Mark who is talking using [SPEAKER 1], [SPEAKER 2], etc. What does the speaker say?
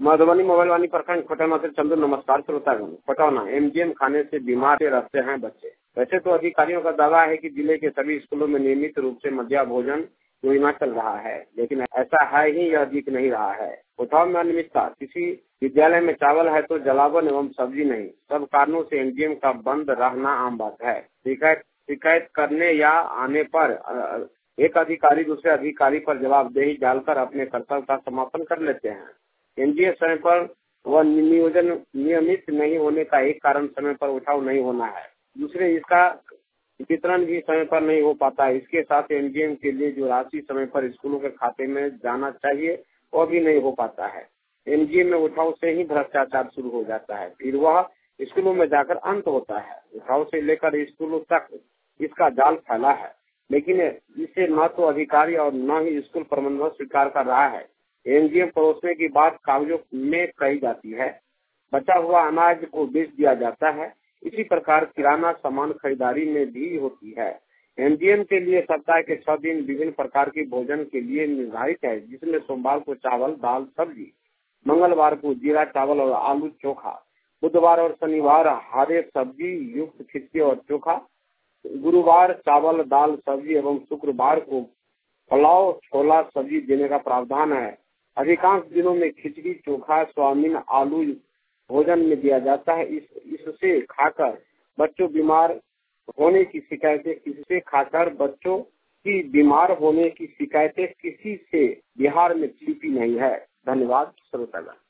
[SPEAKER 1] Madhubani mobile वानी प्रखंड पटौना से चंदू। नमस्कार श्रोतागण। पटौना एमजीएम खाने से बीमार रहते हैं बच्चे। वैसे तो अधिकारियों का दावा है कि जिले के सभी स्कूलों में नियमित रूप से मध्याह्न भोजन योजना चल रहा है, लेकिन ऐसा है ही यह दिख नहीं रहा है। उठाव में अनियमितता। किसी विद्यालय में चावल है तो जलावन एवं सब्जी नहीं। सब कारणों से एमजीएम का बंद रहना आम बात है। शिकायत करने या आने पर एक अधिकारी दूसरे अधिकारी पर जवाबदेही डालकर अपने कर्तव्य का समापन कर लेते हैं। एनडीए समय पर व नियोजन नियमित नहीं होने का एक कारण समय पर उठाव नहीं होना है। दूसरे इसका वितरण भी समय पर नहीं हो पाता है। इसके साथ एनडीएम के लिए जो राशि समय पर स्कूलों के खाते में जाना चाहिए वो भी नहीं हो पाता है। एनडीएम में उठाव से ही भ्रष्टाचार शुरू हो जाता है, फिर वह स्कूलों में जाकर अंत होता है। उठाव से लेकर स्कूलों तक इसका जाल फैला है, लेकिन इसे न तो अधिकारी और न ही स्कूल प्रबंधन स्वीकार कर रहा है। एनडीएम परोसने की बात कागजों में कही जाती है, बचा हुआ अनाज को बेच दिया जाता है। इसी प्रकार किराना सामान खरीदारी में भी होती है। एमजीएम के लिए सप्ताह के 6 दिन विभिन्न प्रकार के भोजन के लिए निर्धारित है, जिसमें सोमवार को चावल दाल सब्जी, मंगलवार को जीरा चावल और आलू चोखा, बुधवार और शनिवार हरे सब्जी युक्त खिचड़ी और चोखा, गुरुवार चावल दाल सब्जी एवं शुक्रवार को पुलाव छोला सब्जी देने का प्रावधान है। अधिकांश दिनों में खिचड़ी चोखा स्वामीन आलू भोजन में दिया जाता है। इससे खाकर बच्चों बीमार होने की शिकायतें किसी से बिहार में छिपी नहीं है। धन्यवाद श्रोतागण।